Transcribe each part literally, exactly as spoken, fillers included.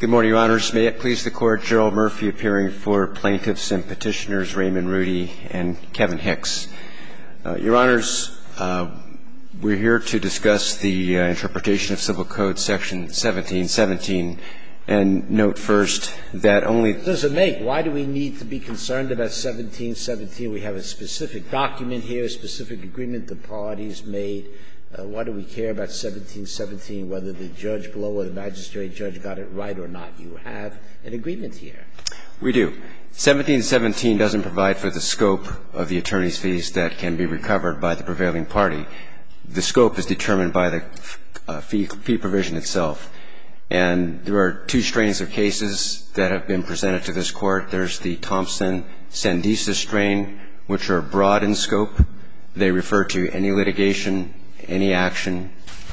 Good morning, Your Honors. May it please the Court, Gerald Murphy appearing for plaintiffs and petitioners Raymond Rudy and Kevin Hicks. Uh, Your Honors, uh, we're here to discuss the uh, interpretation of Civil Code Section seventeen seventeen and note first that only... What does it make? Why do we need to be concerned about seventeen seventeen? We have a specific document here, a specific agreement the parties made. Uh, why do we care about seventeen seventeen, whether the judge below or the magistrate judge got it right or not? You have an agreement here. We do. seventeen seventeen doesn't provide for the scope of the attorney's fees that can be recovered by the prevailing party. The scope is determined by the uh, fee, fee provision itself. And there are two strains of cases that have been presented to this Court. There's the Thompson-Sandisa strain, which are broad in scope. They refer to any litigation, any action,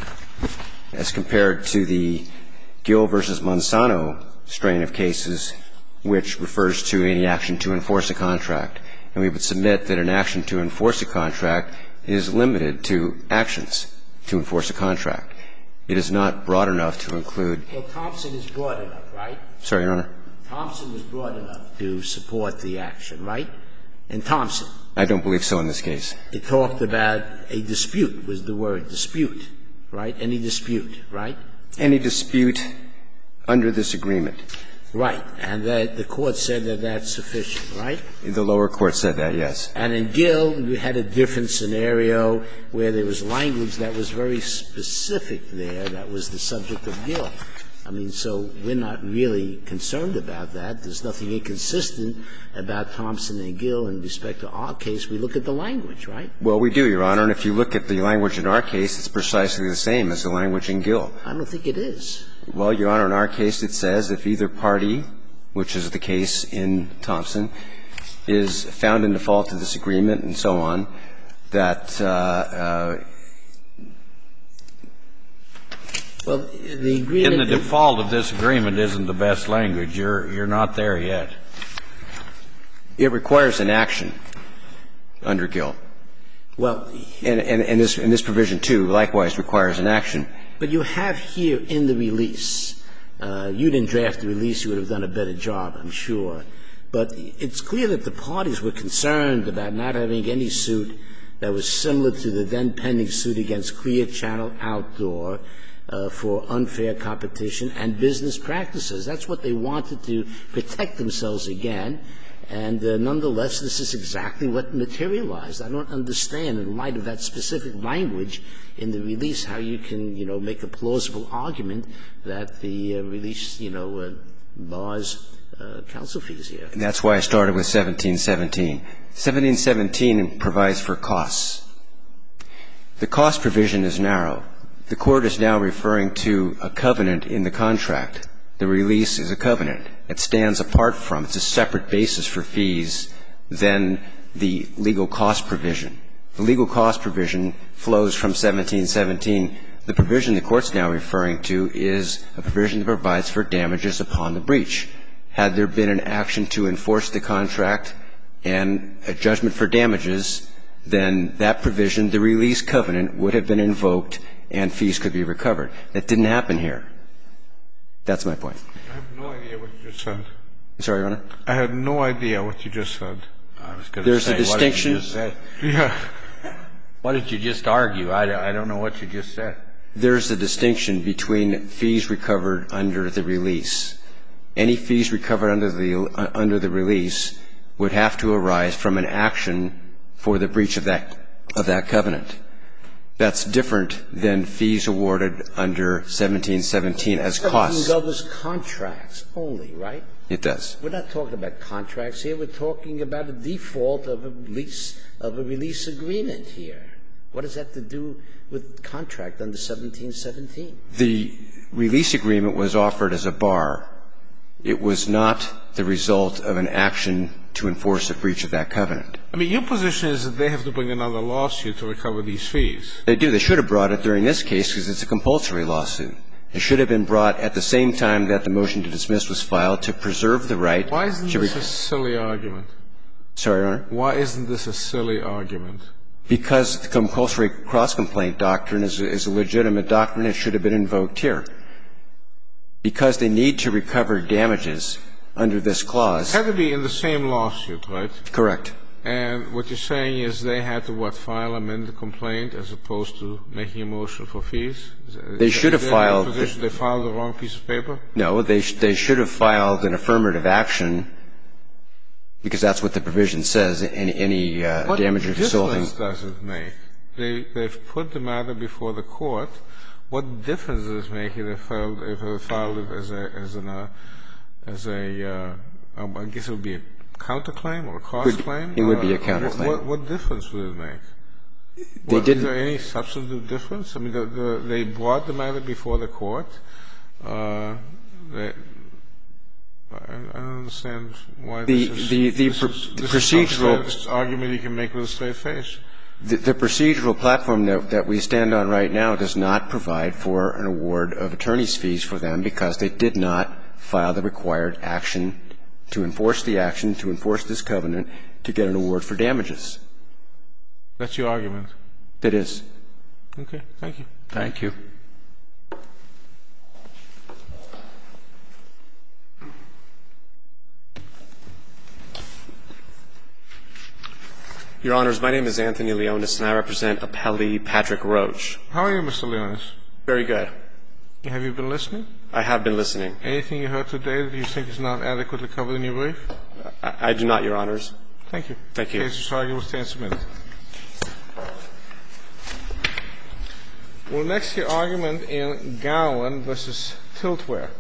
as compared to the Gill versus Monsanto strain of cases, which refers to any action to enforce a contract. And we would submit that an action to enforce a contract is limited to actions to enforce a contract. It is not broad enough to include... Well, Thompson is broad enough, right? Sorry, Your Honor? Thompson was broad enough to support the action, right? And Thompson... I don't believe so in this case. It talked about a dispute, was the word, dispute, right? Any dispute, right? Any dispute under this agreement. Right. And that the Court said that that's sufficient, right? The lower court said that, yes. And in Gill, you had a different scenario where there was language that was very specific there that was the subject of Gill. I mean, so we're not really concerned about that. There's nothing inconsistent about Thompson and Gill in respect to our case. We look at the language, right? Well, we do, Your Honor. And if you look at the language in our case, it's precisely the same as the language in Gill. I don't think it is. Well, Your Honor, in our case it says if either party, which is the case in Thompson, is found in default of this agreement and so on, that uh, uh, well, the agreement in the default of this agreement isn't the best language. You're you're not there yet. It requires an action under Gill. Well, and, and, and, this, and this provision, too, likewise requires an action. But you have here in the release, uh, you didn't draft the release, you would have done a better job, I'm sure. But it's clear that the parties were concerned about not having any suit that was similar to the then pending suit against Clear Channel Outdoor uh, for unfair competition and business practices. That's what they wanted to protect themselves again. And uh, nonetheless, this is exactly what materialized. I don't understand, in light of that specific language in the release, how you can, you know, make a plausible argument that the uh, release, you know, uh, bars uh, counsel fees here. And that's why I started with seventeen seventeen. seventeen seventeen provides for costs. The cost provision is narrow. The Court is now referring to a covenant in the contract. The release is a covenant. It stands apart from, it's a separate basis for fees than the legal cost provision. The legal cost provision flows from seventeen seventeen. The provision the Court's now referring to is a provision that provides for damages upon the breach. Had there been an action to enforce the contract and a judgment for damages, then that provision, the release covenant, would have been invoked and fees could be recovered. That didn't happen here. That's my point. I have no idea what you just said. Sorry, Your Honor? I had no idea what you just said. I was going to There's say, a distinction. What did you just say? Yeah. What did you just argue? I, I don't know what you just said. There's a distinction between fees recovered under the release. Any fees recovered under the uh, under the release would have to arise from an action for the breach of that of that covenant. That's different than fees awarded under seventeen seventeen as costs. seventeen governs contracts only, right? It does. We're not talking about contracts here. We're talking about a default of a lease of a release agreement here. What does that have to do with contract under seventeen seventeen? The release agreement was offered as a bar. It was not the result of an action to enforce a breach of that covenant. I mean, your position is that they have to bring another lawsuit to recover these fees. They do. They should have brought it during this case because it's a compulsory lawsuit. It should have been brought at the same time that the motion to dismiss was filed to preserve the right. Why isn't this a silly argument? Sorry, Your Honor? Why isn't this a silly argument? Because the compulsory cross-complaint doctrine is a, is a legitimate doctrine. It should have been invoked here. because they need to recover damages under this clause. It had to be in the same lawsuit, right? Correct. And what you're saying is they had to, what, file amend the complaint as opposed to making a motion for fees? They should have filed. They filed the wrong piece of paper? No, they they should have filed an affirmative action because that's what the provision says. Any any uh, damage or consulting. What difference does it make? They they've put the matter before the court. What difference does it make if they filed if they filed it as a as an uh, as a uh, I guess it would be a counterclaim or a cross claim? It would be a uh, counterclaim. What, what difference would it make? They what, didn't. Is there any substantive difference? I mean, the, the, they brought the matter before the court. Uh, they, I, I don't understand why the, this is the, the, this pr- is, the this procedural is argument you can make with a straight face. The, the procedural platform that, that we stand on right now does not provide for an award of attorney's fees for them because they did not file the required action to enforce the action, to enforce this covenant, to get an award for damages. That's your argument? It is. Okay. Thank you. Thank you. Your Honors, my name is Anthony Leonis, and I represent appellee Patrick Roach. How are you, Mister Leonis? Very good. Have you been listening? I have been listening. Anything you heard today that you think is not adequately covered in your brief? I, I do not, Your Honors. Thank you. Thank you. The case is argued will stand submitted. We'll next hear argument in Gowan versus Tiltware.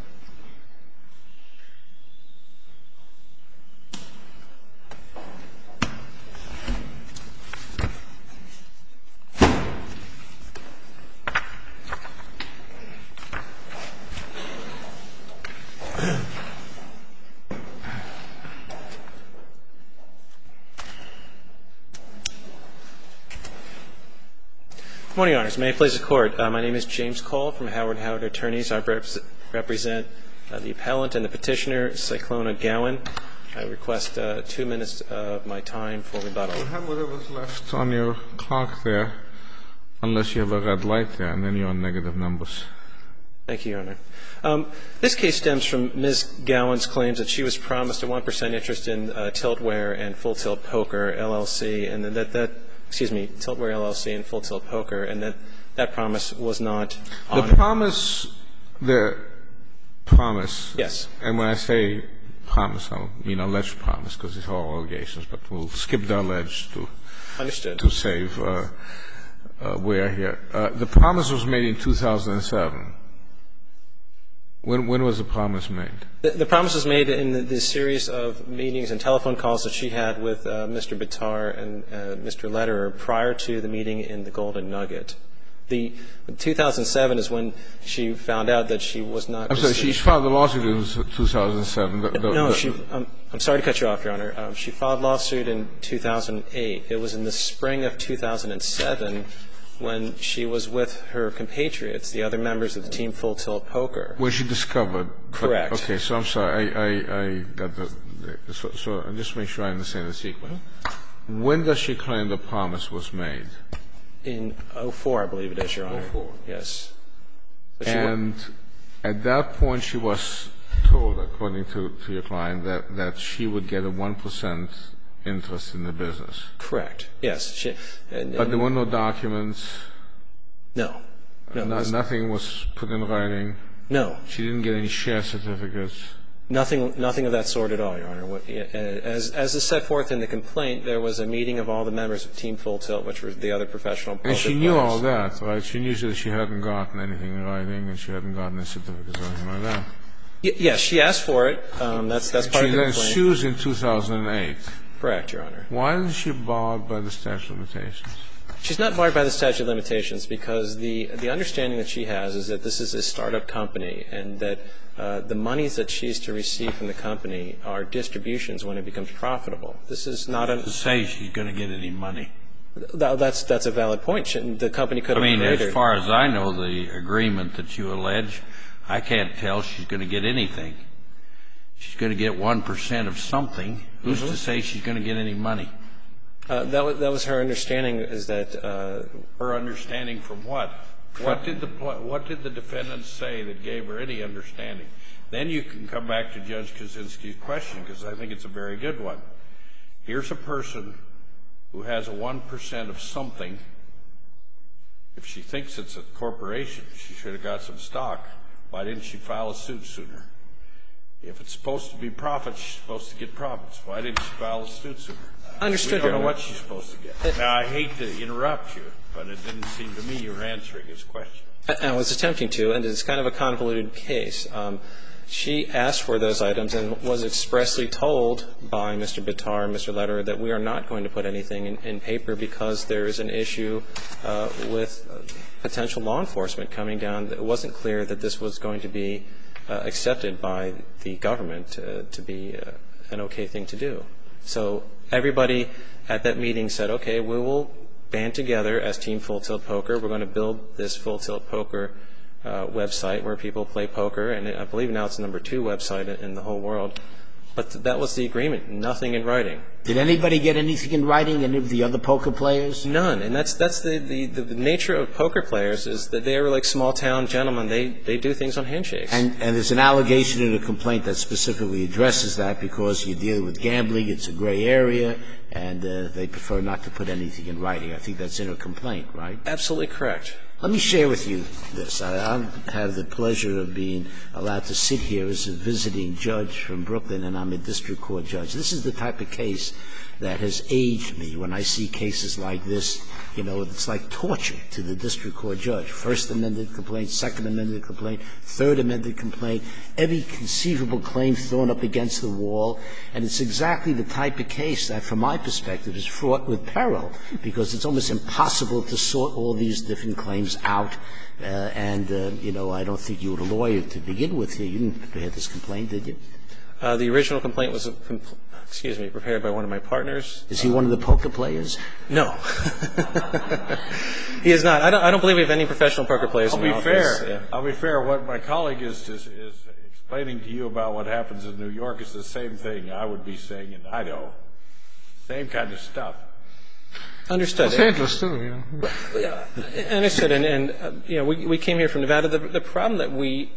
Good morning, Your Honors. May it please the Court. Uh, my name is James Cole from Howard and Howard Attorneys. I rep- represent uh, the appellant and the petitioner, Cyclona Gowan. I request uh, two minutes of my time for rebuttal. We'll have whatever's left on your clock there, unless you have a red light there, and then you're on negative numbers. Thank you, Your Honor. Um, this case stems from Miz Gowan's claims that she was promised a one percent interest in uh, Tiltware and Full Tilt Poker, L L C, and that that excuse me, Tiltware L L C and Full Tilt Poker, and that that promise was not honored. The promise, the promise. Yes. And when I say promise, I mean alleged promise, because it's all allegations, but we'll skip the alleged to Understood. to save uh, uh, where here. Uh, the promise was made in two thousand seven. When when was the promise made? The, the promise was made in the, the series of meetings and telephone calls that she had with uh, Mister Bitar and uh, Mister Lederer prior to the meeting in the Golden Nugget. The two thousand seven is when she found out that she was not. I'm sorry, she filed the lawsuit in two thousand seven. The, the, no, the, she. Um, I'm sorry to cut you off, Your Honor. Um, she filed a lawsuit in two thousand eight. It was in the spring of two thousand seven when she was with her compatriots, the other members of the team Full Tilt Poker. When she discovered. Correct. But, okay, so I'm sorry. I, I, I got the. the so, so just make sure I understand the sequence. When does she claim the promise was made? In oh four, I believe it is, Your Honor. oh four. Yes. So And at that point, she was told, according to, to your client, that, that she would get a one percent interest in the business. Correct. Yes. She, and, But there were no documents. No. No. No, was, nothing was put in writing. no. She didn't get any share certificates. Nothing, nothing of that sort at all, Your Honor. What, as, as is set forth in the complaint, there was a meeting of all the members of Team Full Tilt, which were the other professional poker And she knew players. all that, right? She knew that she hadn't gotten anything in writing, and she hadn't gotten any certificates or anything like that. Y- yes, she asked for it. Um, that's that's part She of the then complaint. sues in two thousand eight. Correct, Your Honor. Why isn't she barred by the statute of limitations? She's not barred by the statute of limitations because the the understanding that she has is that this is a startup company and that uh, the monies that she's to receive from the company are distributions when it becomes profitable. This is not a To say she's going to get any money. that, that's that's a valid point. Shouldn't- The company could I have mean, created. as far as I know, the agreement that you allege, I can't tell she's going to get anything. She's going to get one percent of something. Who's Mm-hmm. to say she's going to get any money? Uh, that was that was her understanding is that uh, Her understanding from what? What did the what did the defendant say that gave her any understanding? Then you can come back to Judge Kaczynski's question, because I think it's a very good one. Here's a person who has a one percent of something. If she thinks it's a corporation, she should have got some stock. Why didn't she file a suit sooner? If it's supposed to be profits, she's supposed to get profits. Why didn't she file a suit sooner? Understood. We don't know what she's supposed to get. Now, I hate to interrupt you, but it didn't seem to me you were answering his question. I was attempting to, and it's kind of a convoluted case. Um, she asked for those items and was expressly told by Mister Bitar and Mister Lederer that we are not going to put anything in, in paper because there is an issue uh, with uh, potential law enforcement coming down. It wasn't clear that this was going to be uh, accepted by the government uh, to be uh, an okay thing to do. So everybody at that meeting said, okay, we will band together as Team Full Tilt Poker. We're going to build this Full Tilt Poker uh, website where people play poker, and I believe now it's the number two website in the whole world. But th- that was the agreement, nothing in writing. Did anybody get anything in writing, any of the other poker players? None. And that's that's the, the, the nature of poker players, is that they are like small-town gentlemen. They they do things on handshakes. And, and there's an allegation in a complaint that specifically addresses that, because you're dealing with gambling, it's a gray area, and uh, they prefer not to put anything in writing. I think that's in a complaint, right? Absolutely correct. Let me share with you this. I, I have the pleasure of being allowed to sit here as a visiting judge from Brooklyn, and I'm a district court judge. This is the type of case that has aged me. When I see cases like this, you know, it's like torture to the district court judge. First amended complaint, second amended complaint, third amended complaint, every conceivable claim thrown up against the wall. And it's exactly the type of case that, from my perspective, is fraught with peril, because it's almost impossible to sort all these different claims out. Uh, and, uh, you know, I don't think you were a lawyer to begin with here. You didn't prepare this complaint, did you? Uh, the original complaint was, a compl- excuse me, prepared by one of my partners. Is he one of the poker players? No. He is not. I don't, I don't believe we have any professional poker players I'll in the be office. fair. Yeah. I'll be fair. What my colleague is, is is explaining to you about what happens in New York is the same thing I would be saying in Idaho. Same kind of stuff. Understood. Los Angeles, too, you know. Yeah, understood. And, and uh, you know, we, we came here from Nevada. The, the problem that we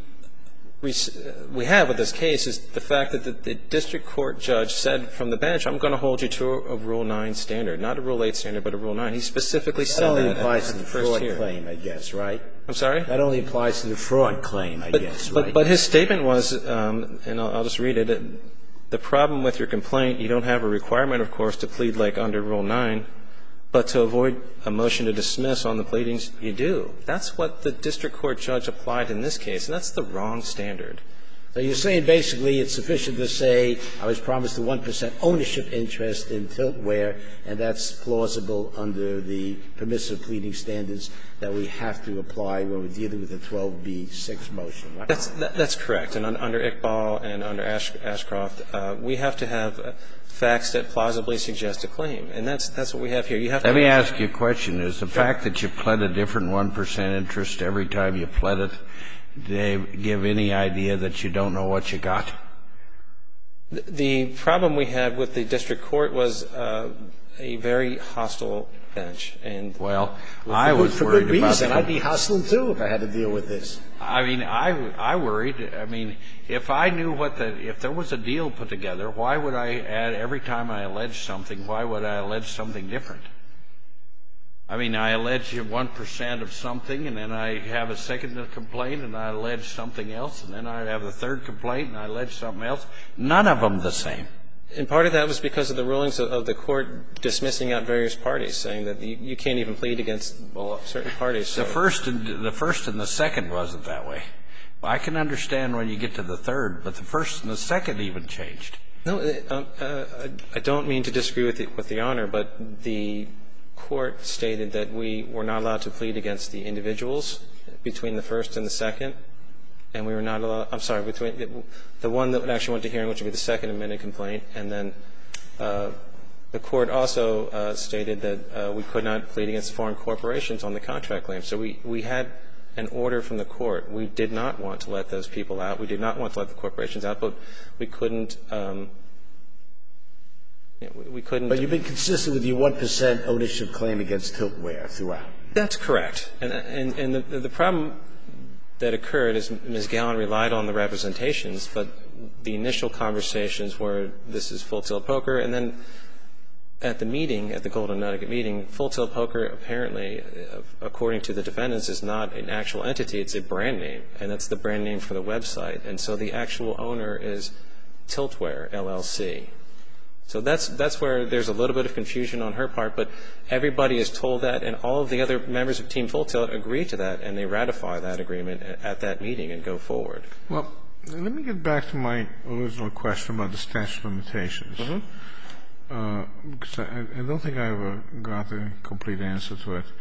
we have with this case is the fact that the, the district court judge said from the bench, I'm going to hold you to a, a Rule nine standard, not a Rule eight standard, but a Rule nine. He specifically said that. That only applies at, to the, the first fraud hearing. claim, I guess, right? I'm sorry? That only applies to the fraud claim, I but, guess, but, right? But his statement was, um, and I'll, I'll just read it, the problem with your complaint, you don't have a requirement, of course, to plead like under Rule nine, but to avoid a motion to dismiss on the pleadings, you do. That's what the district court judge applied in this case, and that's the wrong standard. So you're saying basically it's sufficient to say I was promised a one percent ownership interest in Tiltware, and that's plausible under the permissive pleading standards that we have to apply when we're dealing with a twelve B six motion, right? That's, that, that's correct. And un, under Iqbal and under Ash, Ashcroft, uh, we have to have uh, facts that plausibly suggest a claim. And that's, that's what we have here. You have Let to me ask you a question. Is the fact that you pled a different one percent interest every time you pled it, do they give any idea that you don't know what you got? The, the problem we had with the district court was uh, a very hostile bench. And well, well, I was for worried good about reason. the I'd be hostile too if I had to deal with this. I mean, I, I worried. I mean, if I knew what the, if there was a deal put together, why would I add, every time I allege something, why would I allege something different? I mean, I allege one percent of something, and then I have a second complaint, and I allege something else, and then I have a third complaint, and I allege something else. None of them the same. And part of that was because of the rulings of, of the court dismissing out various parties, saying that you, you can't even plead against well, certain parties. So. The first and the first and the second wasn't that way. I can understand when you get to the third, but the first and the second even changed. No, uh, uh, I don't mean to disagree with the, with the Honor, but the court stated that we were not allowed to plead against the individuals between the first and the second, and we were not allowed, I'm sorry, between the, the one that actually went to hearing, which would be the second amended complaint, and then uh, the court also uh, stated that uh, we could not plead against foreign corporations on the contract claim. So we, we had an order from the court. We did not want to let those people out. We did not want to let the corporations out, but we couldn't um, We couldn't. But you've been consistent with your one percent ownership claim against Tiltware throughout. That's correct. And, and, and the, the problem that occurred is Miz Gowan relied on the representations, but the initial conversations were this is Full Tilt Poker, and then at the meeting, at the Golden Nugget meeting, Full Tilt Poker apparently, according to the defendants, is not an actual entity. It's a brand name, and that's the brand name for the website. And so the actual owner is Tiltware, L L C. So that's that's where there's a little bit of confusion on her part, but everybody is told that, and all of the other members of Team Full Tilt agree to that, and they ratify that agreement at that meeting and go forward. Well, let me get back to my original question about the statute of limitations. Mm-hmm. Uh, because I, I don't think I ever got a complete answer to it.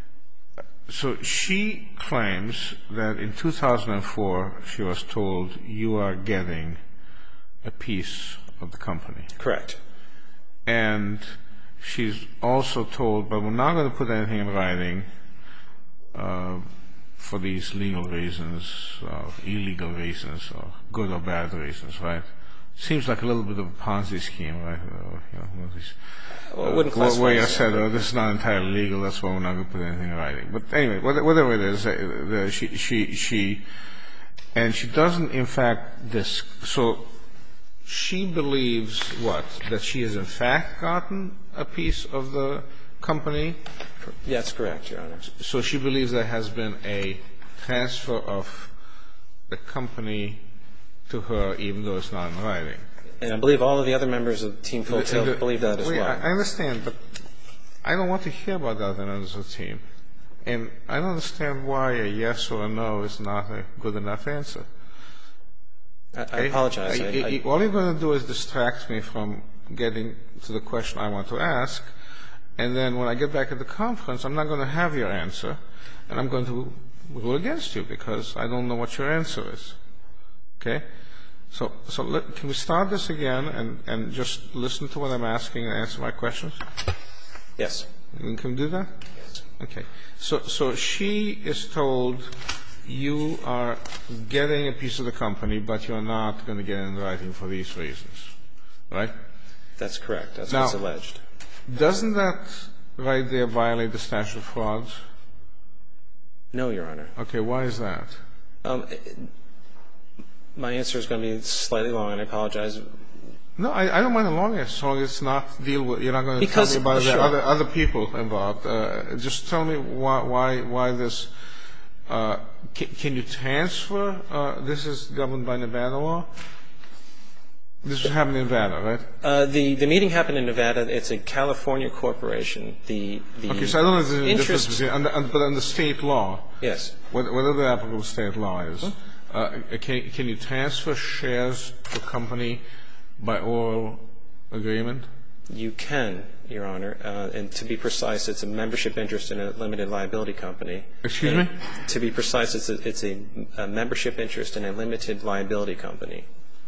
So she claims that in two thousand four she was told you are getting a piece of the company. Correct. And she's also told, but we're not going to put anything in writing uh, for these legal reasons, or illegal reasons, or good or bad reasons, right? Seems like a little bit of a Ponzi scheme, right? Uh, you know, one of these, well, I wouldn't uh, where you that. said, oh, this is not entirely legal, that's why we're not going to put anything in writing. But anyway, whatever it is, uh, the, she, she, she, and she doesn't, in fact, this, so she believes what? That she has, in fact, gotten a piece of the company? Yes, correct, Your Honor. So she believes there has been a transfer of the company to her, even though it's not in writing. And I believe all of the other members of Team Full Tilt believe that as wait, well. I understand, but I don't want to hear about the other members of the team. And I don't understand why a yes or a no is not a good enough answer. I, I Okay? apologize. I, I, I, I, all you're going to do is distract me from getting to the question I want to ask. And then when I get back at the conference, I'm not going to have your answer, and I'm going to rule against you because I don't know what your answer is. Okay? So, so let, can we start this again and, and just listen to what I'm asking and answer my questions? yes. Can we do that? Yes. Okay. So, so she is told you are getting a piece of the company, but you're not going to get it in writing for these reasons, right? That's correct. That's Now, what's alleged. Doesn't that right there violate the statute of frauds? No, Your Honor. Okay. Why is that? Um, my answer is going to be slightly long, and I apologize. No, I, I don't mind the long answer, as long as it's not deal with. You're not going to Because, tell me about sure. the other other people involved. Uh, just tell me why why why this. Uh, can, can you transfer? Uh, this is governed by Nevada law. This was happening in Nevada, right? Uh, the the meeting happened in Nevada. It's a California corporation. The the Okay, so I don't know if there's a difference interest. between, under, under, but under state law, Yes. what- whatever the applicable state law is, uh, can, can you transfer shares to a company by oral agreement? You can, Your Honor. Uh, and to be precise, it's a membership interest in a limited liability company. Excuse And me? To be precise, it's a, it's a, a membership interest in a limited liability company.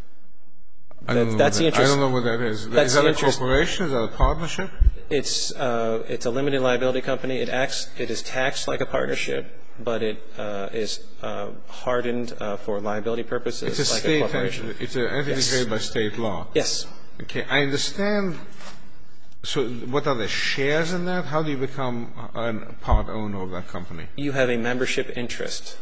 I don't, know That's what the that, I interest. don't know what that is. That's is that the a interest. corporation? Is that a partnership? It's uh, it's a limited liability company. It acts. It is taxed like a partnership, but it uh, is uh, hardened uh, for liability purposes It's a like state a corporation. entity. It's an entity Yes. created by state law. Yes. Okay, I understand. So, what are the shares in that? How do you become a part owner of that company? You have a membership interest.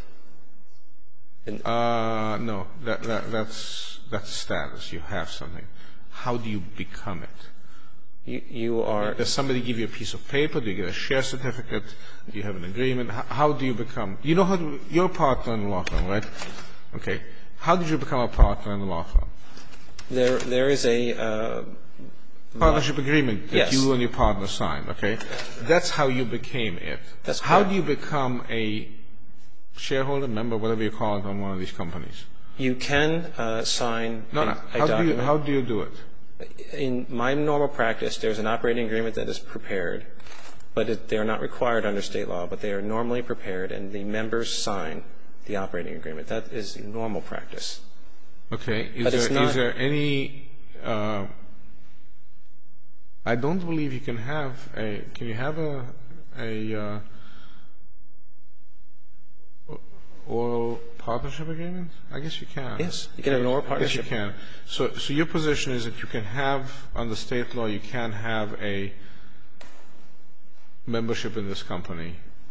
Uh, no, that, that that's that's status. You have something. How do you become it? You you are. Does somebody give you a piece of paper? Do you get a share certificate? Do you have an agreement? How, how do you become? You know how to, you're a partner in the law firm, right? Okay. How did you become a partner in the law firm? There there is a. Uh, Partnership agreement that Yes. you and your partner signed, okay? That's how you became it. That's How correct. do you become a shareholder, member, whatever you call it, on one of these companies? You can uh, sign No, a, no. a How do you document. how do you do it? In my normal practice, there's an operating agreement that is prepared, but it, they are not required under state law, but they are normally prepared, and the members sign the operating agreement. That is normal practice. Okay. Is But it's there is not- there any? Uh, I don't believe you can have a. Can you have a a uh, oral partnership agreement? I guess you can. Yes, you can have an oral partnership. Yes, you can. So, so your position is that you can have, under state law, you can have a membership in this company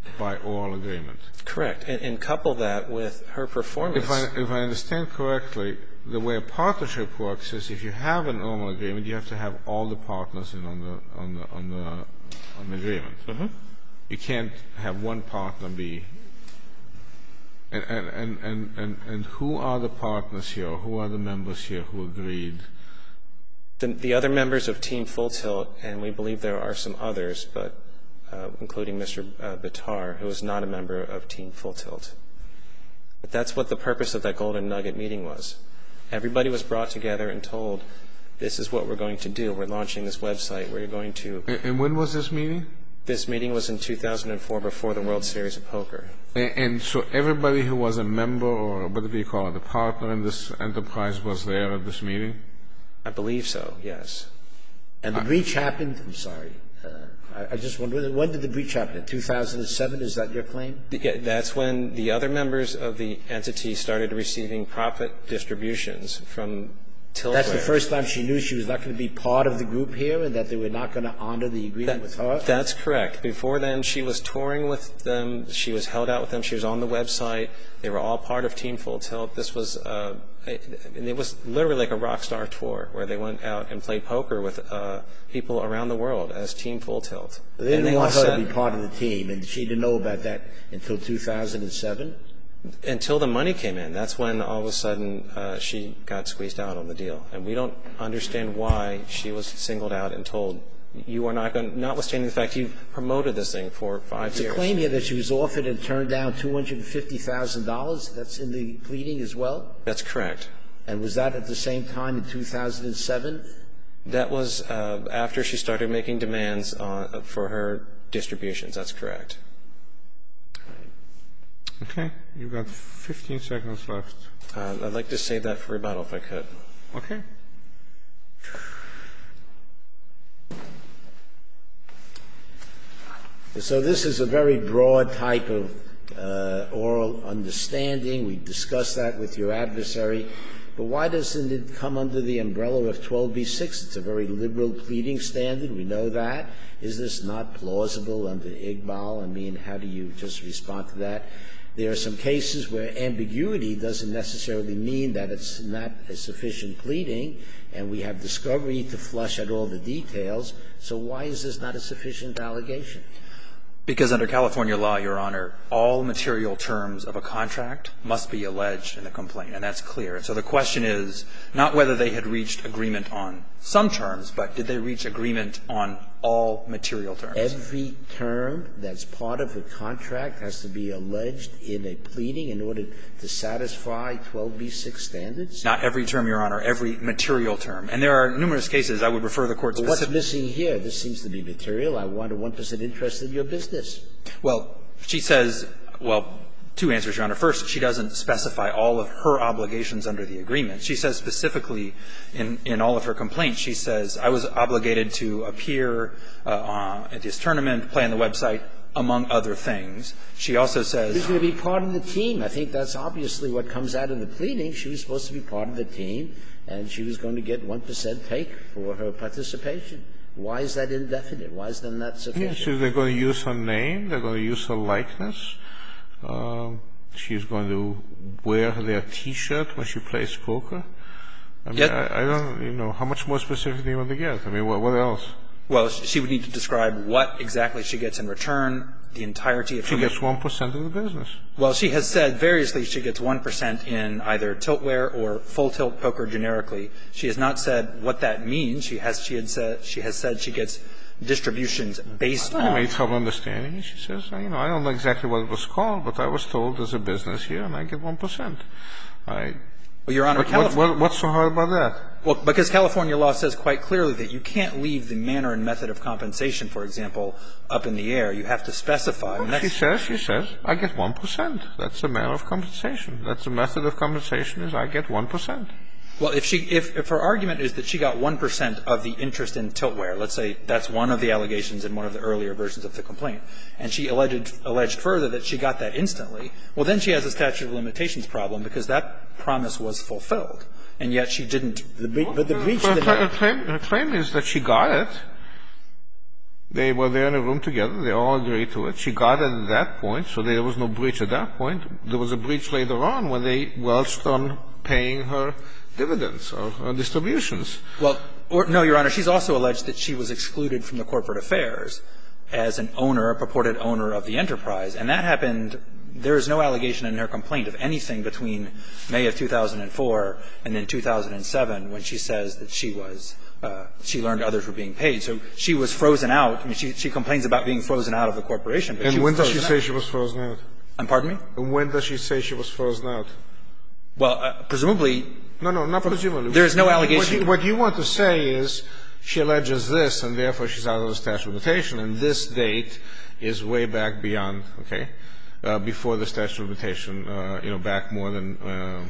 by oral agreement. Correct. And, and couple that with her performance. If I, if I understand correctly, the way a partnership works is if you have an oral agreement, you have to have all the partners in on the, on the, on the, on the agreement. Mm-hmm. You can't have one partner be. And, and, and, and, and who are the partners here? Who are the members here who agreed? The, the other members of Team Full Tilt, and we believe there are some others, but uh, including Mister Uh, Bitar, who is not a member of Team Full Tilt. But that's what the purpose of that Golden Nugget meeting was. Everybody was brought together and told, this is what we're going to do. We're launching this website. We're going to. And, and when was this meeting? This meeting was in two thousand four, before the World Series of Poker. And, and so everybody who was a member, or what do we call it, a partner in this enterprise was there at this meeting? I believe so, yes. And the breach happened, I'm sorry, uh, I, I just wonder, when did the breach happen? In two thousand seven, is that your claim? Yeah, that's when the other members of the entity started receiving profit distributions from Tiltware. That's the first time she knew she was not going to be part of the group here and that they were not going to honor the agreement that, with her? That's correct. Before then, she was touring with them. She was held out with them. She was on the website. They were all part of Team Full Tilt. This was, uh, it was literally like a rock star tour where they went out and played poker with uh, people around the world as Team Full Tilt. They didn't they want her said, to be part of the team, and she didn't know about that until two thousand seven? Until the money came in. That's when all of a sudden uh, she got squeezed out on the deal. And we don't understand why she was singled out and told, you are not going to, notwithstanding the fact you've promoted this thing for five It's years. a claim here that she was offered and turned down two hundred fifty thousand dollars. That's in the pleading as well? That's correct. And was that at the same time in two thousand seven? That was uh, after she started making demands on, for her distributions. That's correct. Okay. You've got fifteen seconds left. Uh, I'd like to save that for rebuttal if I could. Okay. So this is a very broad type of uh, oral understanding. We discussed that with your adversary. But why doesn't it come under the umbrella of twelve B six? It's a very liberal pleading standard. We know that. Is this not plausible under Iqbal? I mean, how do you just respond to that? There are some cases where ambiguity doesn't necessarily mean that it's not a sufficient pleading, and we have discovery to flush out all the details. So why is this not a sufficient allegation? Because under California law, Your Honor, all material terms of a contract must be alleged in the complaint, and that's clear. And so the question is not whether they had reached agreement on some terms, but did they reach agreement on all material terms? Every term that's part of a contract has to be alleged in a pleading in order to satisfy twelve B six standards? Not every term, Your Honor, every material term. And there are numerous cases. I would refer the Court Well, specifically. what's missing here? This seems to be material. I want a one percent interest in your business. Well, she says, well, two answers, Your Honor. First, she doesn't specify all of her obligations under the agreement. She says specifically in, in all of her complaints, she says, I was obligated to appear uh, at this tournament, play on the website, among other things. She also says She's going to be part of the team. I think that's obviously what comes out of the pleading. She was supposed to be part of the team, and she was going to get one percent take for her participation. Why is that indefinite? Why is that not sufficient? Yes, so they're going to use her name. They're going to use her likeness. Um, she's going to wear their T-shirt when she plays poker. I mean, Yep. I, I don't, you know, how much more specific do you want to get? I mean, what, what else? Well, she would need to describe what exactly she gets in return, the entirety of her. She gets one percent of the business. Well, she has said variously she gets one percent in either Tiltware or Full Tilt Poker generically. She has not said what that means. She has she had said she has said she gets distributions based I on. made trouble understanding it. She says, you know, I don't know exactly what it was called, but I was told there's a business here and I get one percent. I. Well, Your Honor, What, what, what, what's so hard about that? Well, because California law says quite clearly that you can't leave the manner and method of compensation, for example, up in the air. You have to specify. And She that's, says, she says, I get one percent. That's the manner of compensation. That's the method of compensation is I get one percent. well, if she if, if her argument is that she got one percent of the interest in Tiltware, let's say that's one of the allegations in one of the earlier versions of the complaint, and she alleged alleged further that she got that instantly, well, then she has a statute of limitations problem because that promise was fulfilled, and yet she didn't. The bre- but the breach Her, did her, not. claim, her claim is that she got it. They were there in a room together. They all agreed to it. She got it at that point, so there was no breach at that point. There was a breach later on when they welched on paying her dividends or, or distributions. Well, or, no, Your Honor, she's also alleged that she was excluded from the corporate affairs as an owner, a purported owner of the enterprise. And that happened, there is no allegation in her complaint of anything between May of two thousand four and then two thousand seven when she says that she was Uh, she learned others were being paid. So she was frozen out. I mean, she, she complains about being frozen out of the corporation. But and she when was does she out. say she was frozen out? Um, pardon me? And when does she say she was frozen out? Well, uh, presumably. No, no, not presumably. There is no allegation. What you, what you want to say is she alleges this, and therefore she's out of the statute of limitation, and this date is way back beyond, okay, uh, before the statute of limitation, uh, you know, back more than uh, uh,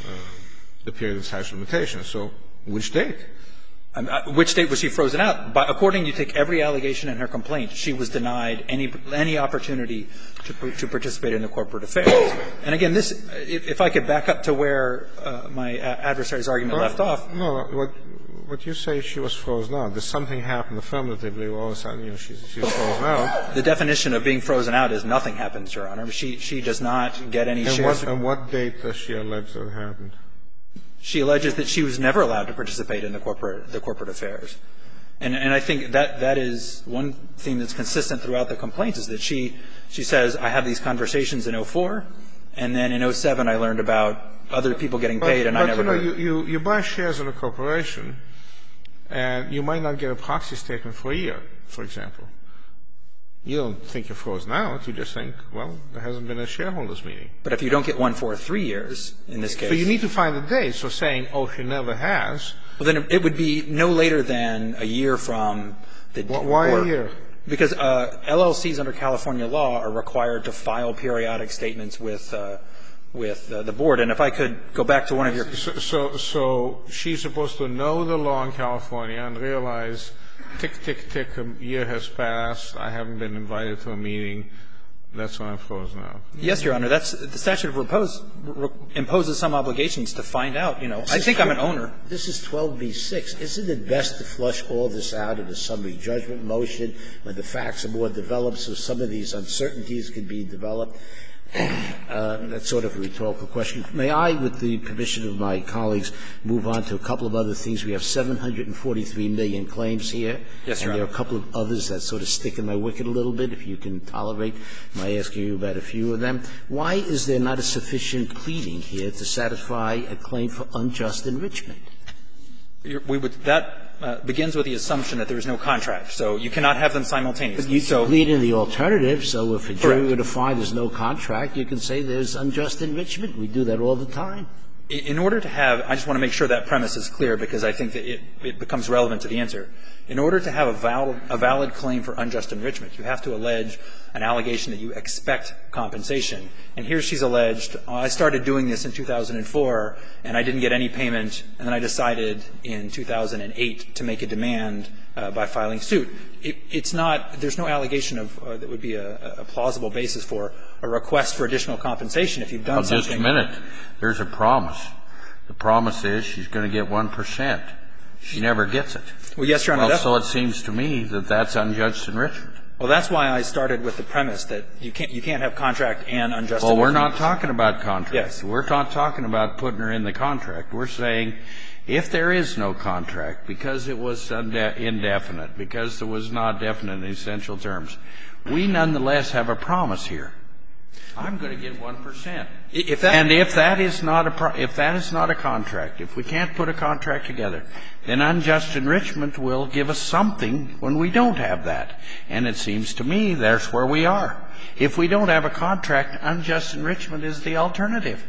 the period of the statute of limitation. So which date? Um, uh, which date was she frozen out? By, according, you take every allegation in her complaint, she was denied any any opportunity to to participate in the corporate affairs. And again, this, if, if I could back up to where uh, my adversary's argument well, left off. No, what what you say she was frozen out. There's something happened affirmatively. All of a sudden, you know, she's she's frozen out. The definition of being frozen out is nothing happens, Your Honor. She she does not get any and shares. What, and what date does she allege that happened? She alleges that she was never allowed to participate in the corporate the corporate affairs. And and I think that that is one thing that's consistent throughout the complaint is that she she says I had these conversations in oh four and then in oh seven I learned about other people getting paid but, and but, I never you know, heard. You, you, you buy shares in a corporation and you might not get a proxy statement for a year, for example. You don't think you're frozen out. You just think, well, there hasn't been a shareholders meeting. But if you don't get one for three years, in this case. So you need to find a date. So saying, oh, she never has. Well, then it would be no later than a year from the. Why a year? Because uh, L L Cs under California law are required to file periodic statements with uh, with uh, the board. And if I could go back to one of your. So, so, so she's supposed to know the law in California and realize. Tick, tick, tick, a year has passed, I haven't been invited to a meeting, that's why I'm frozen out. Yes, Your Honor, that's, the statute of repose re, imposes some obligations to find out, you know, This I think twelve, I'm an owner. This is twelve b six. Isn't it best to flush all this out in a summary judgment motion when the facts are more developed so some of these uncertainties can be developed? Uh, that's sort of a rhetorical question. May I, with the permission of my colleagues, move on to a couple of other things? We have seven hundred forty-three million claims here. Yes, Your and there Honor. are a couple of others that sort of stick in my wicket a little bit, if you can tolerate my asking you about a few of them. Why is there not a sufficient pleading here to satisfy a claim for unjust enrichment? We would, that uh, begins with the assumption that there is no contract, so you cannot have them simultaneously. But you so, can plead in the alternative, so if a jury Correct. were to find there's no contract, you can say there's unjust enrichment. We do that all the time. In order to have, I just want to make sure that premise is clear because I think that it, it becomes relevant to the answer. In order to have a valid, a valid claim for unjust enrichment, you have to allege an allegation that you expect compensation. And here she's alleged, oh, I started doing this in two thousand four and I didn't get any payment, and then I decided in two thousand eight to make a demand uh, by filing suit. It, it's not, there's no allegation of, uh, that would be a, a plausible basis for a request for additional compensation if you've done Well, something. just a minute. There's a promise. The promise is she's going to get one percent. She never gets it. Well, yes, Your Honor. Well, so it seems to me that that's unjust enrichment. Well, that's why I started with the premise that you can't you can't have contract and unjust Well, enrichment. we're not talking about contract. Yes. We're not talking about putting her in the contract. We're saying if there is no contract because it was indefinite, because there was not definite in essential terms, we nonetheless have a promise here. I'm going to get one percent. If that, and if that is not a pro, if that is not a contract, if we can't put a contract together, then unjust enrichment will give us something when we don't have that. And it seems to me that's where we are. If we don't have a contract, unjust enrichment is the alternative.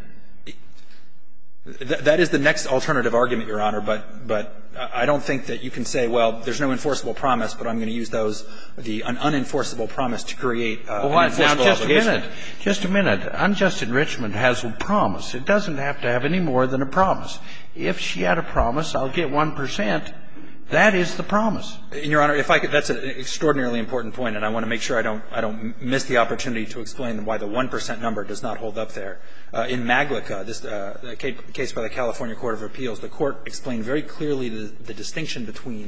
Th- that is the next alternative argument, Your Honor, but, but I don't think that you can say, well, there's no enforceable promise, but I'm going to use those, the an unenforceable promise to create uh, well, an enforceable now, just obligation. a minute. Just a minute. Unjust enrichment has a promise. It doesn't have to have any more than a promise. If she had a promise, I'll get one percent, that is the promise. And, Your Honor, if I could, that's an extraordinarily important point, and I want to make sure I don't, I don't miss the opportunity to explain why the one percent number does not hold up there. Uh, in Maglica, this uh, case by the California Court of Appeals, the Court explained very clearly the, the distinction between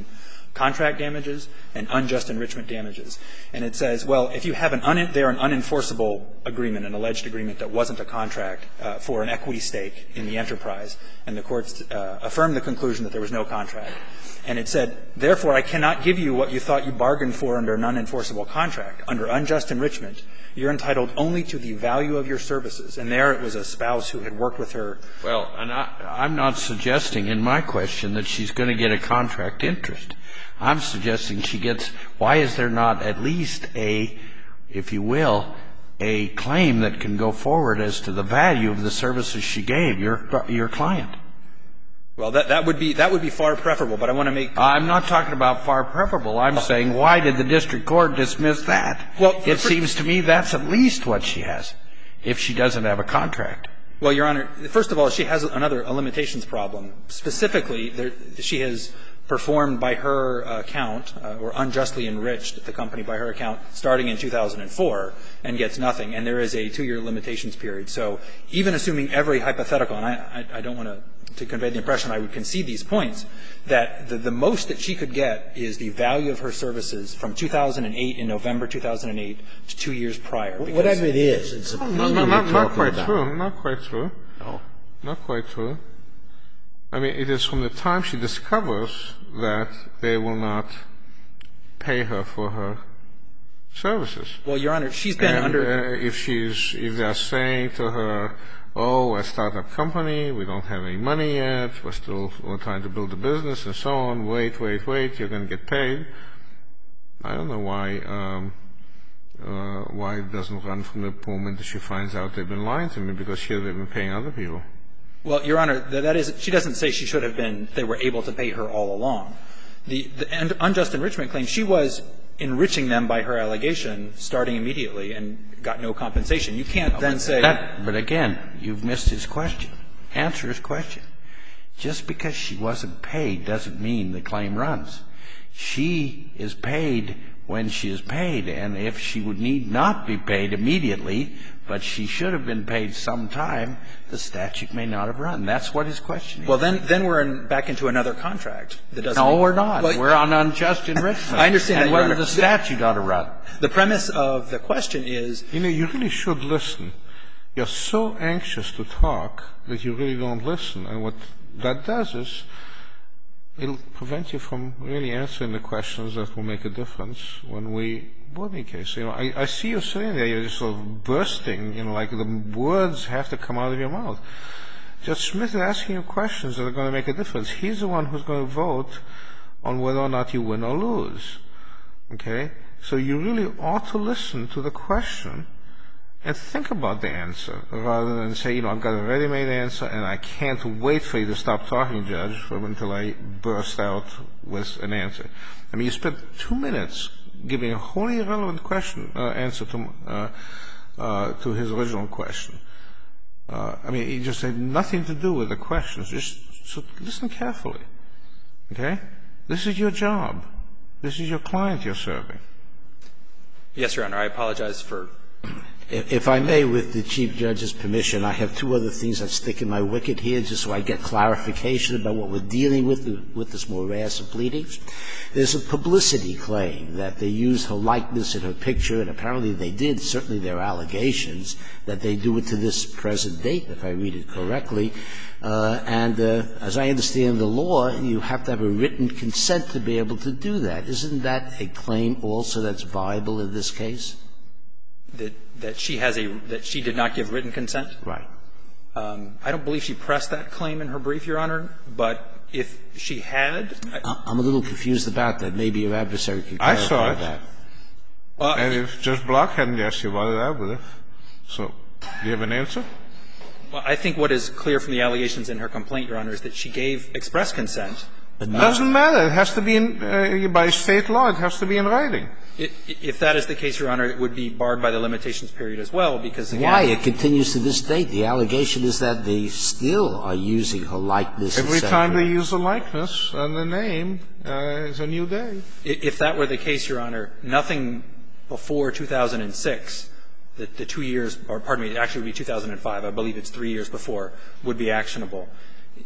contract damages and unjust enrichment damages. And it says, well, if you have an un- there an unenforceable agreement, an alleged agreement that wasn't a contract uh, for an equity stake in the enterprise, and the courts uh, affirmed the conclusion that there was no contract. And it said, therefore, I cannot give you what you thought you bargained for under an unenforceable contract. Under unjust enrichment, you're entitled only to the value of your services. And there it was a spouse who had worked with her. Well, and I, I'm not suggesting in my question that she's going to get a contract interest. I'm suggesting she gets, why is there not at least a, if you will, a claim that can go forward as to the value of the services she gave your your client? Well, that, that would be that would be far preferable, but I want to make... I'm not talking about far preferable. I'm saying, why did the district court dismiss that? Well, it seems to me that's at least what she has, if she doesn't have a contract. Well, Your Honor, first of all, she has another a limitations problem. Specifically, there, she has performed by her account, uh, or unjustly enriched the company by her account, starting in two thousand four, and gets nothing. And there is a two-year limitations period. So even assuming every hypothetical, and I, I, I don't want to to convey the impression I would concede these points, that the, the most that she could get is the value of her services from two thousand eight, in November two thousand eight, to two years prior. Whatever it is, it's a no, premium no, not, we're not talking quite about. true. Not quite true. No. Not quite true. I mean, it is from the time she discovers that they will not pay her for her services. Well, Your Honor, she's been and, under... Uh, if she's, if they're saying to her, oh, we're a startup company, we don't have any money yet, we're still we're trying to build a business and so on, wait, wait, wait, you're going to get paid. I don't know why, um, uh, why it doesn't run from the moment that she finds out they've been lying to me, because here they've been paying other people. Well, Your Honor, that is, she doesn't say she should have been, they were able to pay her all along. The, the unjust enrichment claim, she was enriching them by her allegation starting immediately and got no compensation. You can't then but say... That, but again, you've missed his question. Answer his question. Just because she wasn't paid doesn't mean the claim runs. She is paid when she is paid, and if she would need not be paid immediately, but she should have been paid sometime, the statute may not have run. That's what his question is. Well, then, then we're in, back into another contract that doesn't... No, we're not. Well, we're on unjust enrichment. I understand and that, Your whether Honor. the statute ought to run. The premise of the question is... You know, you really should listen. You're so anxious to talk that you really don't listen. And what that does is it'll prevent you from really answering the questions that will make a difference when we board me case. You know, I, I see you sitting there, you're just sort of bursting, you know, like the words have to come out of your mouth. Judge Smith is asking you questions that are going to make a difference. He's the one who's going to vote on whether or not you win or lose. Okay? So you really ought to listen to the question and think about the answer rather than say, you know, I've got a ready-made answer and I can't wait for you to stop talking, Judge, until I burst out with an answer. I mean, you spent two minutes giving a wholly irrelevant question, uh, answer to, uh, uh, to his original question. Uh, I mean, it just had nothing to do with the questions. Just so listen carefully. Okay? This is your job. This is your client you're serving. Yes, Your Honor. I apologize for... If I may, with the Chief Judge's permission, I have two other things that stick in my wicket here, just so I get clarification about what we're dealing with with this morass of pleadings. There's a publicity claim that they used her likeness in her picture, and apparently they did. Certainly there are allegations that they do it to this present date, if I read it correctly. Uh, and uh, as I understand the law, you have to have a written consent to be able to do that. Isn't that a claim also that's viable in this case? That, that she has a, that she did not give written consent? Right. Um, I don't believe she pressed that claim in her brief, Your Honor, but if she had... I, I'm a little confused about that. Maybe your adversary can I clarify saw it. that. Well, And if Judge Block hadn't asked you about it, I would have. So, do you have an answer? Well, I think what is clear from the allegations in her complaint, Your Honor, is that she gave express consent. But It not, doesn't matter. It has to be in, uh, by state law, it has to be in writing. If that is the case, Your Honor, it would be barred by the limitations period as well, because again... why? It continues to this date. The allegation is that they still are using her likeness. Every et cetera. time they use a likeness and the name, uh, it's a new day. If that were the case, Your Honor, nothing before two thousand six, the, the two years, or pardon me, it actually would be two thousand five, I believe it's three years before, would be actionable.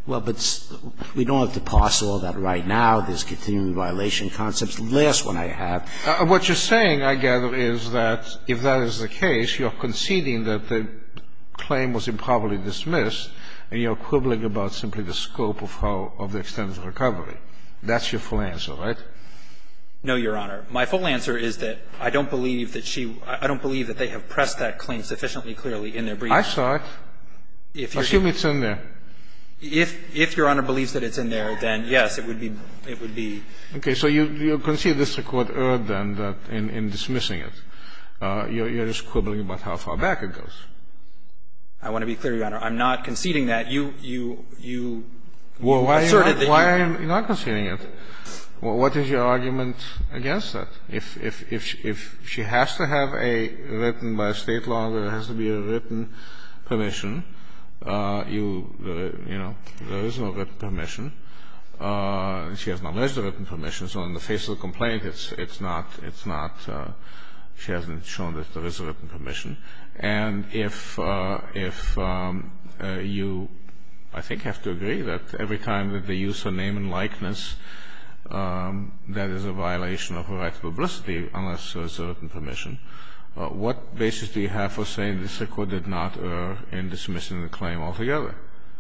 Well, but we don't have to parse all that right now. There's continuing violation concepts. The last one I have. Uh, what you're saying, I gather, is that if that is the case, you're conceding that the claim was improperly dismissed, and you're quibbling about simply the scope of how of the extent of recovery. That's your full answer, right? No, Your Honor. My full answer is that I don't believe that she – I don't believe that they have pressed that claim sufficiently clearly in their brief. I saw it. If Assume it's in there. If, if Your Honor believes that it's in there, then yes, it would be, it would be. Okay. So you, you concede this record erred then that in, in dismissing it. Uh, you're, you're just quibbling about how far back it goes. I want to be clear, Your Honor. I'm not conceding that. You, you, you, well, you why asserted not, that why you, are you not conceding it? Well, what is your argument against that? If, if, if, she, if she has to have a written by state law, there has to be a written permission. Uh, you, uh, you know, there is no written permission. Uh, she has not alleged a written permission, so in the face of the complaint, it's, it's not, it's not, uh, she hasn't shown that there is a written permission. And if, uh, if, um, uh, you, I think, have to agree that every time that they use her name and likeness, um, that is a violation of her right to publicity unless there is a written permission. Uh, what basis do you have for saying this record did not err in dismissing the claim altogether?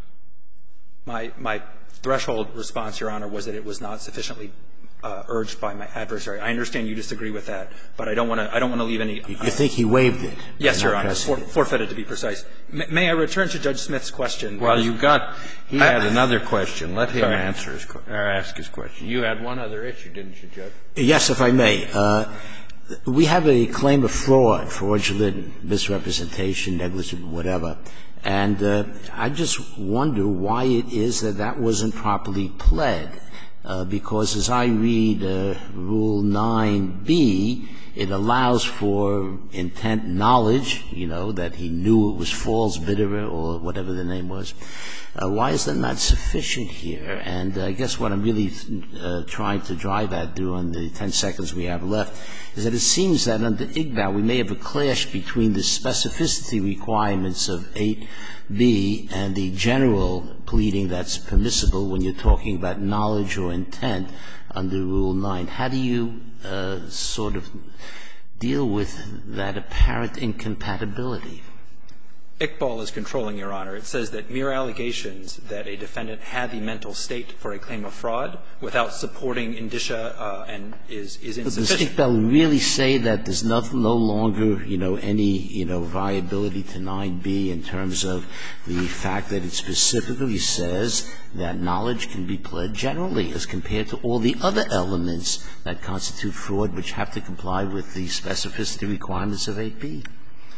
My, my threshold response, Your Honor, was that it was not sufficiently uh, urged by my adversary. I understand you disagree with that, but I don't want to. I don't want to leave any. Uh, you think he waived it? Yes, Your Honor. For, forfeited, to be precise. May, may I return to Judge Smith's question? Well, you got. He I, had another question. Let him sorry. answer his or ask his question. You had one other issue, didn't you, Judge? Yes, if I may. Uh, we have a claim of fraud, fraudulent misrepresentation, negligent, whatever. And uh, I just wonder why it is that that wasn't properly pled. Uh, because as I read uh, Rule nine B, it allows for intent knowledge, you know, that he knew it was false, bitter, or whatever the name was. Uh, why is that not sufficient here? And uh, I guess what I'm really uh, trying to drive at during the ten seconds we have left is that it seems that under Iqbal we may have a clash between the specificity requirements of eight B and the general pleading that's permissible when you're talking about knowledge or intent under Rule nine. How do you uh, sort of deal with that apparent incompatibility? Iqbal is controlling, Your Honor. It says that mere allegations that a defendant had the mental state for a claim of fraud without supporting indicia uh, and is, is insufficient. But does Iqbal really say that there's no, no longer, you know, any, you know, viability to nine B in terms of the fact that it specifically says that knowledge can be pled generally as compared to all the other elements that constitute fraud which have to comply with the specificity requirements of eight B?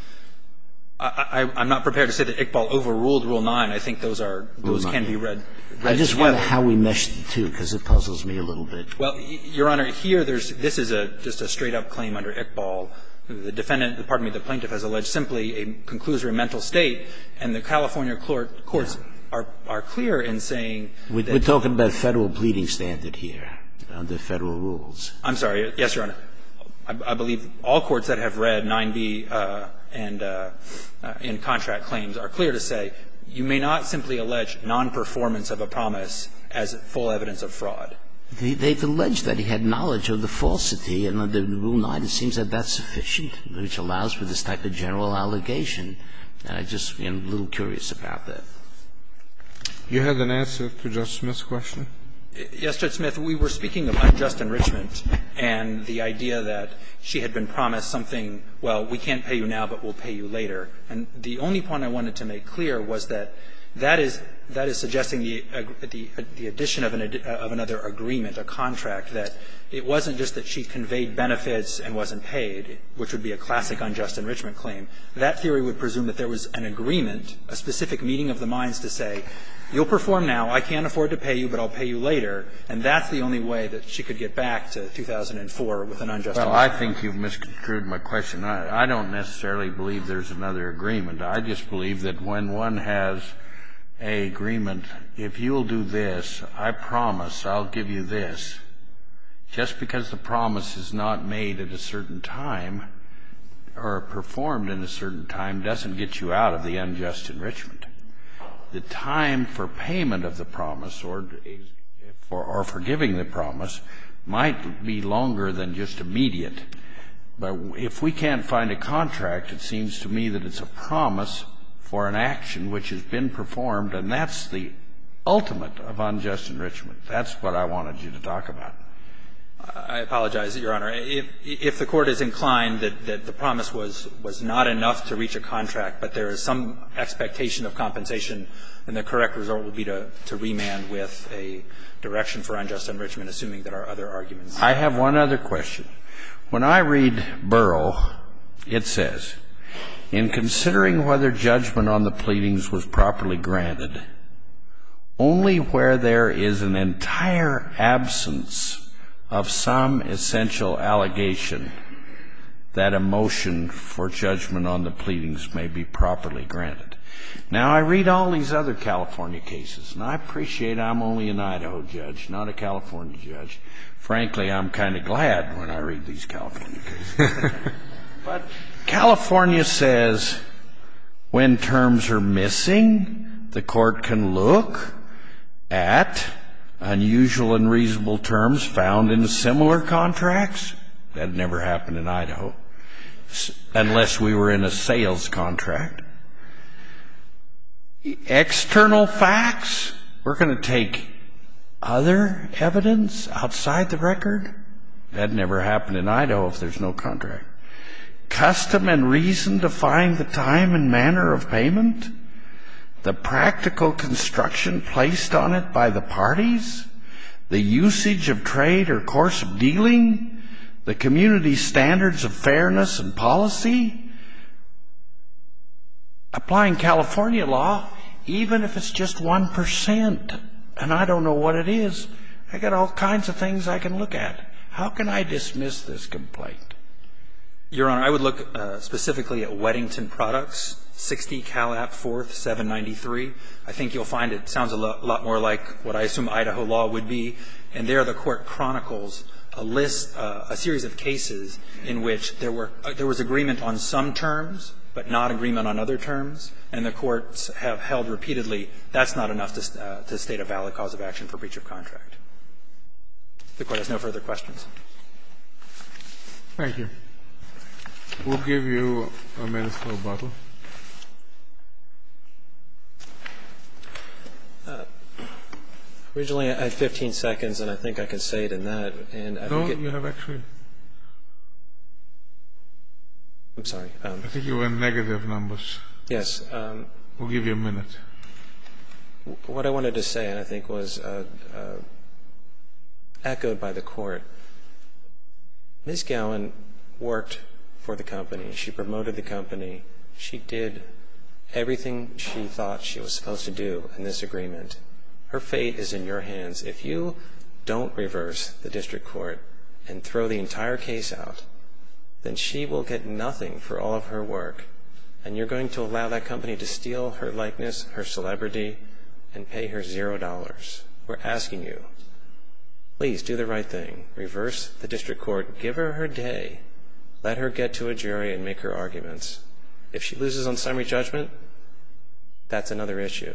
I, I, I'm not prepared to say that Iqbal overruled Rule nine. I think those are those can be read, read I just together. wonder how we mesh the two, because it puzzles me a little bit. Well, Your Honor, here there's this is a just a straight up claim under Iqbal. The defendant, pardon me, the plaintiff has alleged simply a conclusory mental state, and the California court, courts yeah. are are clear in saying we're, that we're talking about federal pleading standard here under federal rules. I'm sorry, yes, Your Honor. I, I believe all courts that have read nine B uh, and uh, uh, in contract claims are clear to say you may not simply allege non-performance of a promise as full evidence of fraud. They, they've alleged that he had knowledge of the falsity, and under Rule nine it seems that that's sufficient, which allows for this type of general allegation. And I just am a little curious about that. You had an answer to Judge Smith's question? Yes, Judge Smith. We were speaking of unjust enrichment and the idea that she had been promised something, well, we can't pay you now, but we'll pay you later. And the only point I wanted to make clear was that that is that is suggesting the the, the addition of, an, of another agreement, a contract, that it wasn't just that she conveyed benefits and wasn't paid, which would be a classic unjust enrichment claim. That theory would presume that there was an agreement, a specific meeting of the minds to say, you'll perform now, I can't afford to pay you, but I'll pay you later, and that's the only way that she could get back to two thousand four with an unjust enrichment. enrichment. Well, I think you've misconstrued my question. I, I don't necessarily believe there's another agreement. I just believe that when one has an agreement, if you'll do this, I promise I'll give you this. Just because the promise is not made at a certain time or performed in a certain time doesn't get you out of the unjust enrichment. the time for payment of the promise or for, or for giving the promise might be longer than just immediate. But if we can't find a contract, it seems to me that it's a promise for an action which has been performed, and that's the ultimate of unjust enrichment. That's what I wanted you to talk about. I apologize, Your Honor. If, if the Court is inclined that, that the promise was, was not enough to reach a contract, but there is some expectation of compensation, then the correct result would be to, to remand with a direction for unjust enrichment, assuming that our other arguments. I have one other question. When I read Burrow, it says, in considering whether judgment on the pleadings was properly granted, only where there is an entire absence of some essential allegation that a motion for judgment on the pleadings may be properly granted. Now, I read all these other California cases, and I appreciate I'm only an Idaho judge, not a California judge. Frankly, I'm kind of glad when I read these California cases. But California says when terms are missing, the Court can look at unusual and reasonable terms found in similar contracts. That never happened in Idaho, unless we were in a sales contract. External facts, we're going to take other evidence outside the record. That never happened in Idaho if there's no contract. Custom and reason to find the time and manner of payment, the practical construction placed on it by the parties, the usage of trade or course of dealing, the community standards of fairness and policy. Applying California law, even if it's just one percent, and I don't know what it is, I got all kinds of things I can look at. How can I dismiss this complaint? Your Honor, I would look uh, specifically at Weddington Products, sixty Calap fourth, seven ninety-three. I think you'll find it sounds a lo- lot more like what I assume Idaho law would be. And there the Court chronicles a list, uh, a series of cases in which there were uh, there was agreement on some terms, but not agreement on other terms. And the courts have held repeatedly that's not enough to, uh, to state a valid cause of action for breach of contract. The Court has no further questions. Thank you. We'll give you a minute for rebuttal. Uh, originally, I had fifteen seconds, and I think I can say it in that. And I no, think it, you have actually. I'm sorry. Um, I think you were in negative numbers. yes. Um, We'll give you a minute. What I wanted to say, and I think was uh, uh, echoed by the Court, Miz Gowan worked for the company. She promoted the company. She did everything she thought she was supposed to do in this agreement. Her fate is in your hands. If you don't reverse the district court and throw the entire case out, then she will get nothing for all of her work. And you're going to allow that company to steal her likeness, her celebrity, and pay her zero dollars. We're asking you, please do the right thing. Reverse the district court. Give her her day. Let her get to a jury and make her arguments. If she loses on summary judgment, that's another issue.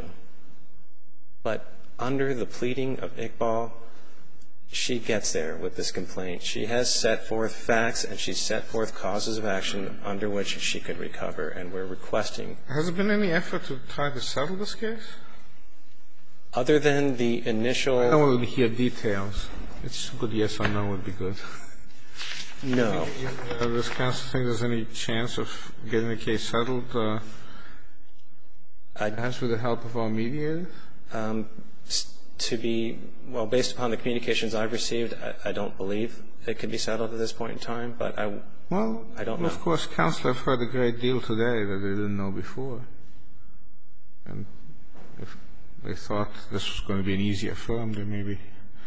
But under the pleading of Iqbal, she gets there with this complaint. She has set forth facts, and she's set forth causes of action under which she could recover, and we're requesting. Has there been any effort to try to settle this case? Other than the initial... I don't want to hear details. It's a good yes or no would be good. No. Uh, does counsel think there's any chance of getting the case settled, uh, perhaps with the help of our mediators? Um, to be, well, based upon the communications I've received, I, I don't believe it could be settled at this point in time, but I, well, I don't know. Of course, counsel have heard a great deal today that they didn't know before. And if they thought this was going to be an easy affirm, then maybe.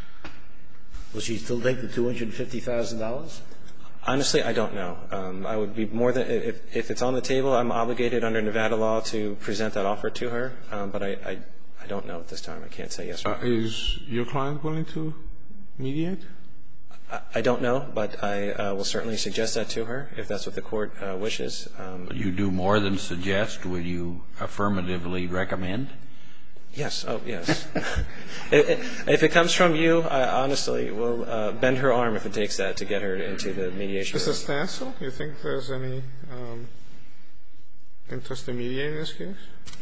Will she still take the two hundred fifty thousand dollars? Honestly, I don't know. Um, I would be more than, if, if it's on the table, I'm obligated under Nevada law to present that offer to her, um, but I, I, I don't know at this time. I can't say yes or no. Uh, is your client willing to mediate? I, I don't know, but I uh, will certainly suggest that to her if that's what the court uh, wishes. Um, Will you do more than suggest? Will you affirmatively recommend? Yes. Oh, yes. If it comes from you, I honestly will uh, bend her arm if it takes that to get her into the mediation. Mister Stancil, do you think there's any um, interest in mediating this case?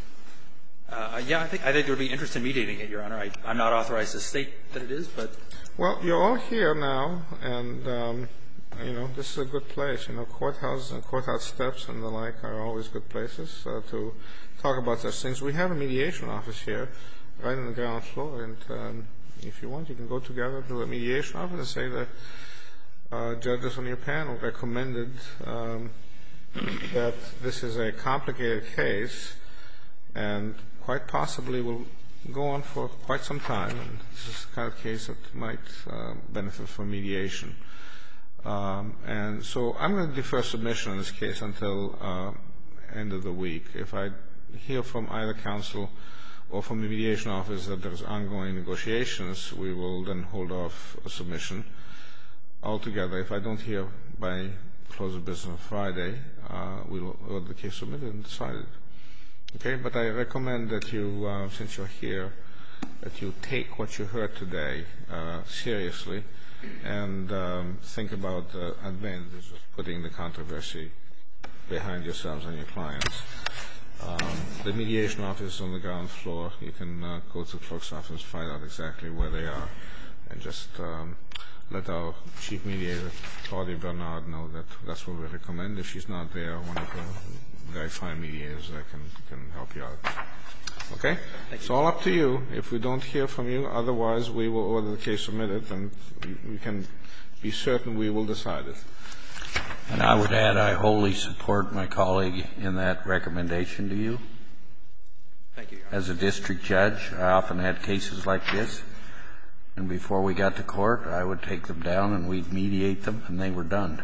Uh, yeah, I think I think there would be interest in mediating it, Your Honor. I, I'm not authorized to state that it is, but. Well, you're all here now, and, um, you know, this is a good place. You know, courthouses and courthouse steps and the like are always good places uh, to talk about such things. We have a mediation office here right on the ground floor, and um, if you want, you can go together to a mediation office and say that uh, judges on your panel recommended um, that this is a complicated case and quite possibly will go on for quite some time, and this is the kind of case that might uh, benefit from mediation. Um, and so I'm going to defer submission on this case until uh, end of the week. If I hear from either counsel or from the mediation office that there's ongoing negotiations, we will then hold off a submission altogether. If I don't hear by close of business on Friday, uh, we'll order the case submitted and decided. Okay, but I recommend that you, uh, since you're here, that you take what you heard today uh, seriously and um, think about the advantages of putting the controversy behind yourselves and your clients. Um, the mediation office is on the ground floor. You can uh, go to the clerk's office and find out exactly where they are, and just um, let our chief mediator, Claudia Bernard, know that that's what we recommend. If she's not there, one of the very fine mediators that can can help you out. Okay? It's all up to you. If we don't hear from you, otherwise we will order the case submitted, and we can be certain we will decide it. And I would add I wholly support my colleague in that recommendation to you. Thank you, Your Honor. As a district judge, I often had cases like this, and before we got to court, I would take them down and we'd mediate them, and they were done.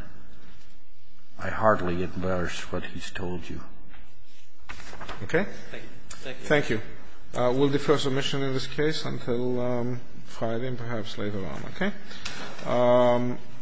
I hardly endorse what he's told you. Okay? Thank you. Thank you. Thank you. Uh, we'll defer submission in this case until um, Friday and perhaps later on, okay? Um,